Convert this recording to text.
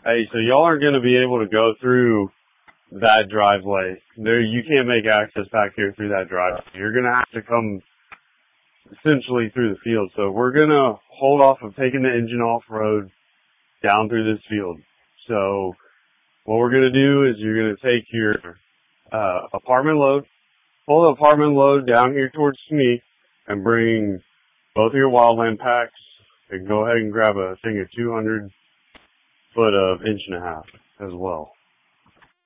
Hey, so y'all aren't going to be able to go through that driveway. There, you can't make access back here through that driveway. You're going to have to come essentially through the field. So we're going to hold off of taking the engine off road down through this field. So what we're going to do is you're going to take your apartment load, pull the apartment load down here towards me, and bring both of your wildland packs and go ahead and grab a thing of 200 foot of 1.5 inch as well.